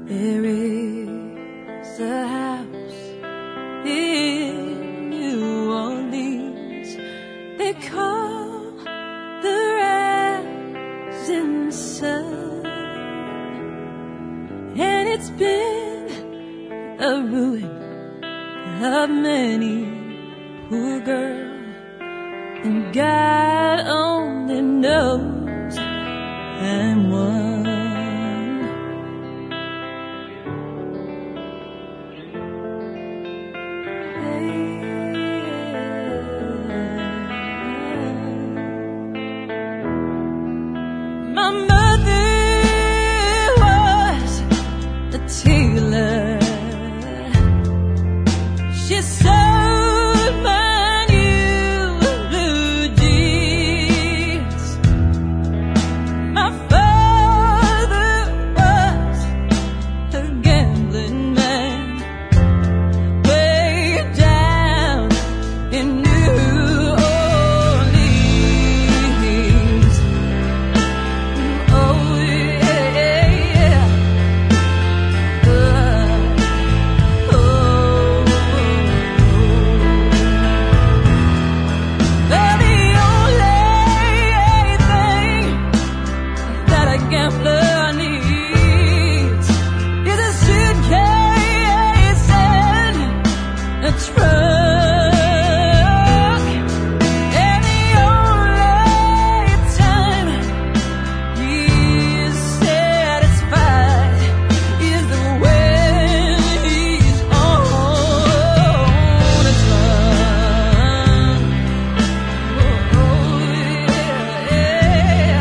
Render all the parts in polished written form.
There is a house in New Orleans they call the Rising Sun, and it's been a ruin of many poor girl, and God only knows I'm one. My mother was a tailor. She sewed my new blue jeans. My father was a gambling man way down in New Orleans. Oh yeah, yeah. They're the only thing that a gambler needs is a suitcase and a truck, and the only time he's satisfied is when he's on his run. Oh yeah, yeah.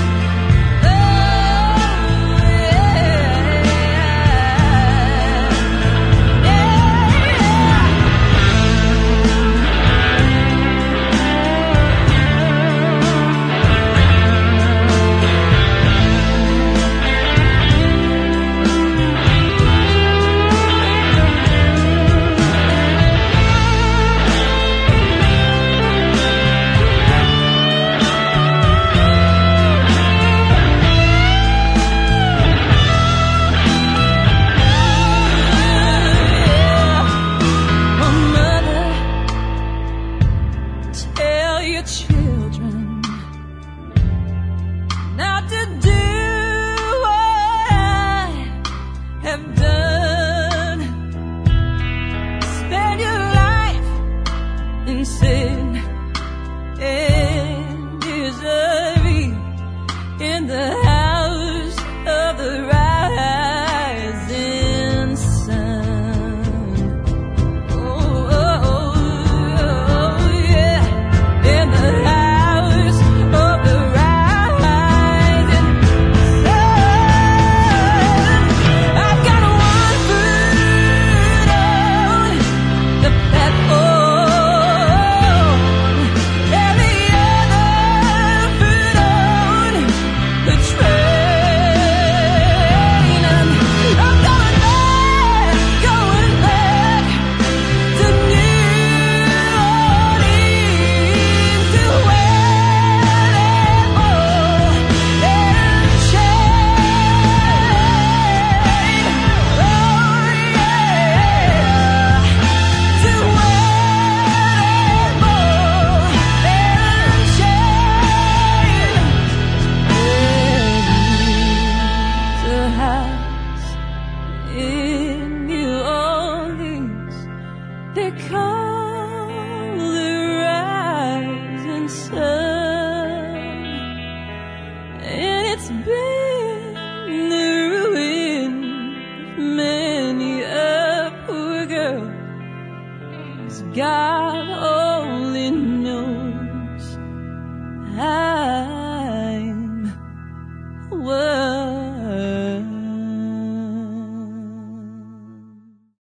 Mother, tell your children not to do what I have done. Spend your life in sin and misery in the house of the rising sun. Oh, oh, oh, yeah. In the house of the rising sun. I've got one foot on the platform and the other foot on the train. And I'm going back to New Orleans to wear that ball and chain. Oh yeah, to wear that ball and chain. There's a house in New Orleans they call the Rising Sun, and it's been the ruin of many a poor girl, 'cause God only knows how